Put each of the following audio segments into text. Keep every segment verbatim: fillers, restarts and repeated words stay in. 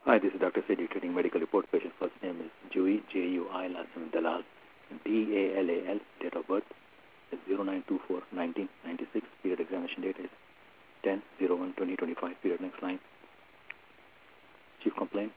Hi, this is Doctor Sethi treating medical report. Patient first name is Jui, J U I, last name is Dalal, D A L A L, date of birth is zero nine two four nineteen ninety-six, period examination date is ten oh one twenty twenty-five, period next line. Chief complaint,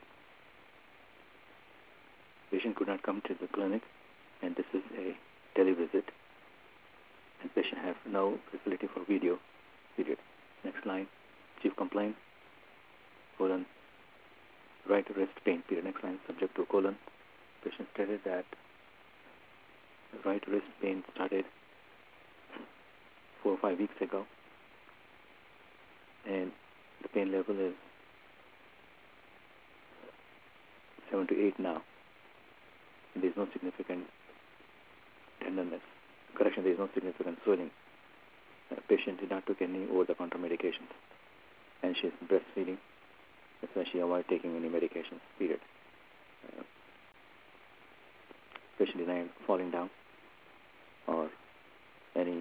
patient could not come to the clinic and this is a televisit and patient have no facility for video, period. Next line. Chief complaint, colon, right wrist pain, period. Next line, subject to colon. Patient stated that the right wrist pain started four or five weeks ago and the pain level is seven to eight now. There is no significant tenderness. Correction, there is no significant swelling. The patient did not take any over-the-counter medications and she is breastfeeding. That's why she avoided taking any medications, period. Uh, patient denied falling down or any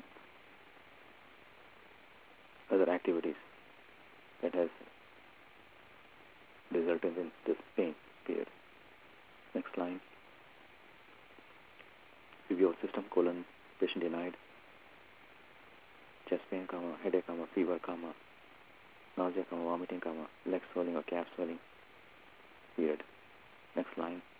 other activities that has resulted in this pain, period. Next line. Review of system, colon, patient denied. Chest pain, comma, headache, comma, fever, comma, nausea, comma, vomiting, comma, leg swelling or calf swelling, period. Next line.